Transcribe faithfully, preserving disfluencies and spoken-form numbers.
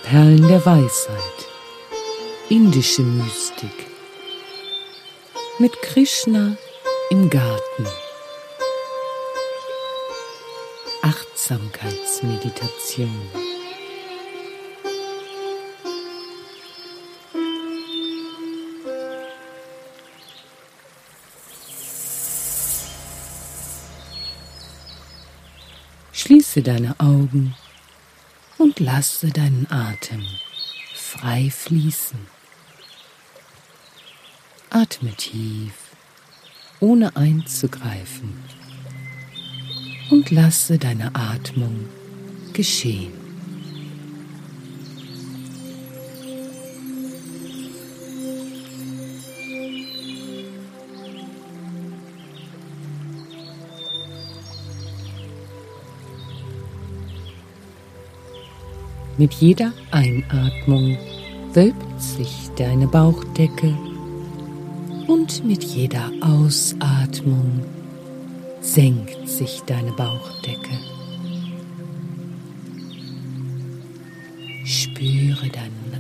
Perlen der Weisheit, indische Mystik, mit Krishna im Garten, Achtsamkeitsmeditation. Schließe deine Augen und lasse deinen Atem frei fließen. Atme tief, ohne einzugreifen, und lasse deine Atmung geschehen. Mit jeder Einatmung wölbt sich deine Bauchdecke und mit jeder Ausatmung senkt sich deine Bauchdecke. Spüre deinen